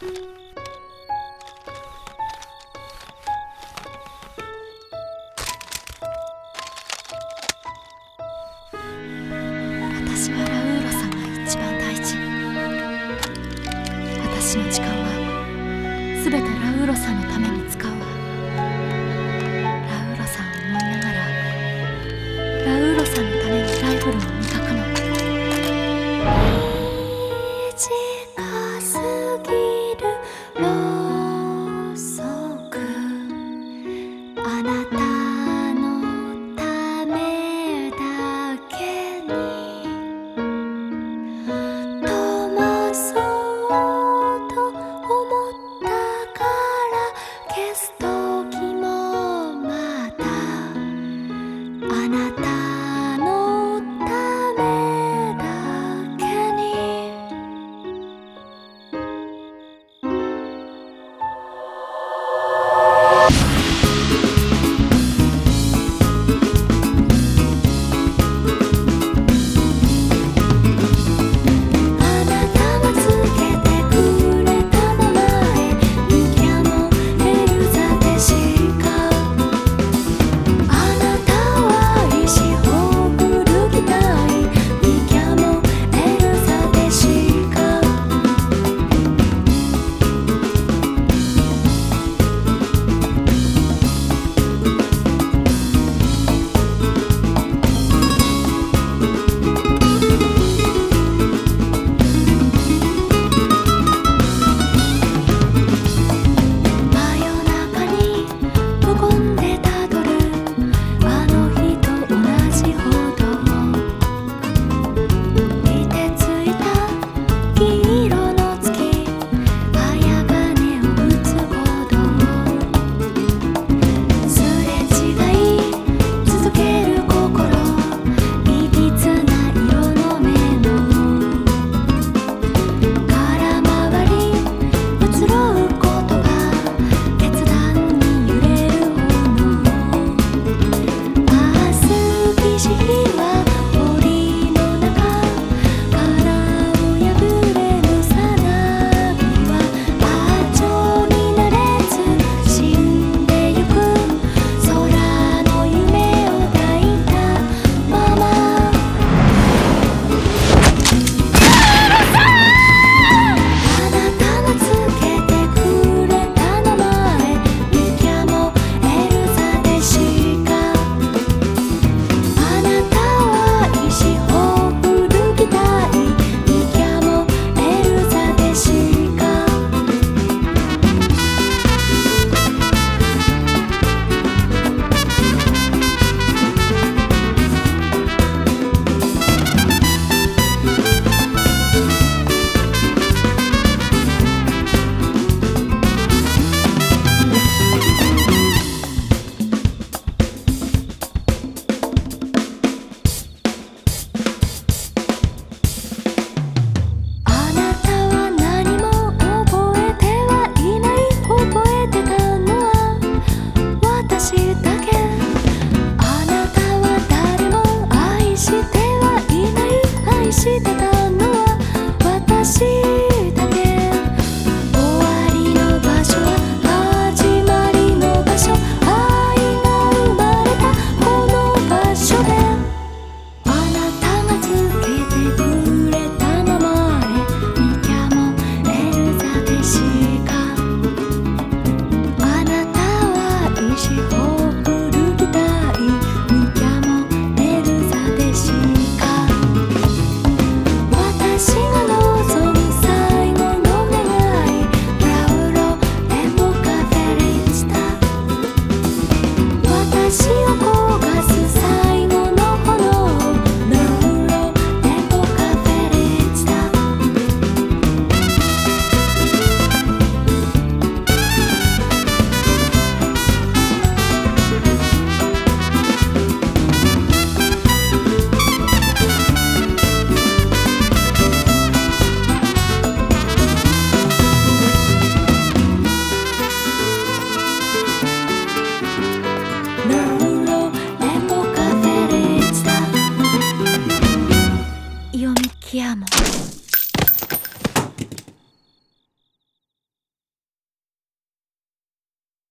私はラウーロさんが一番大事。私の時間は全てラウーロさんのために使うわ。ラウーロさんを思いながらラウーロさんのためにライフルを磨くの。短すぎるろうそく、あなたのためだけに灯そうと思ったから消す時もまたあなたのためだけに。Io mi chiamo